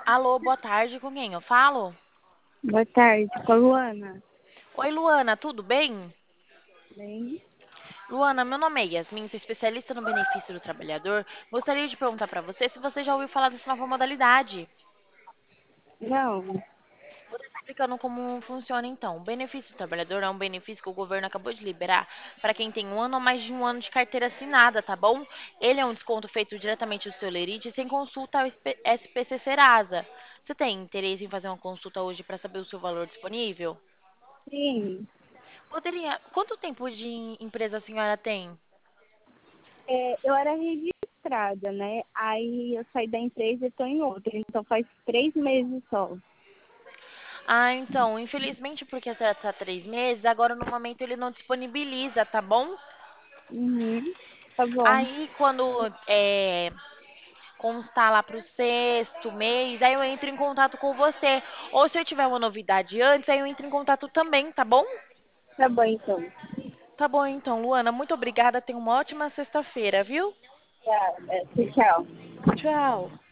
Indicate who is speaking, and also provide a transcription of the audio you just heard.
Speaker 1: Alô, boa tarde, com quem eu falo?
Speaker 2: Boa tarde, com a Luana.
Speaker 1: Oi, Luana, tudo bem?
Speaker 2: Bem?
Speaker 1: Luana, meu nome é Yasmin, sou especialista no benefício do trabalhador. Gostaria de perguntar para você se você já ouviu falar dessa nova modalidade.
Speaker 2: Não,
Speaker 1: Vou estar explicando como funciona então. O benefício do trabalhador é um benefício que o governo acabou de liberar para quem tem um ano ou mais de um ano de carteira assinada, tá bom? Ele é um desconto feito diretamente do seu Lerite sem consulta ao SPC Serasa. Você tem interesse em fazer uma consulta hoje para saber o seu valor disponível?
Speaker 2: sim.
Speaker 1: Poderia. Quanto tempo de empresa a senhora tem?
Speaker 2: Eu era registrada, né? Aí eu saí da empresa e estou em outra. Então faz 3 meses só.
Speaker 1: Ah, então, infelizmente, porque você está 3 meses, agora no momento ele não disponibiliza, tá bom?
Speaker 2: Uhum, tá bom.
Speaker 1: Aí quando constar lá para o sexto mês, aí eu entro em contato com você. Ou se eu tiver uma novidade antes, aí eu entro em contato também, tá bom?
Speaker 2: Tá bom, então.
Speaker 1: Tá bom então, Luana, muito obrigada. Tenha uma ótima sexta-feira, viu?
Speaker 2: Tá, tchau.
Speaker 1: Tchau.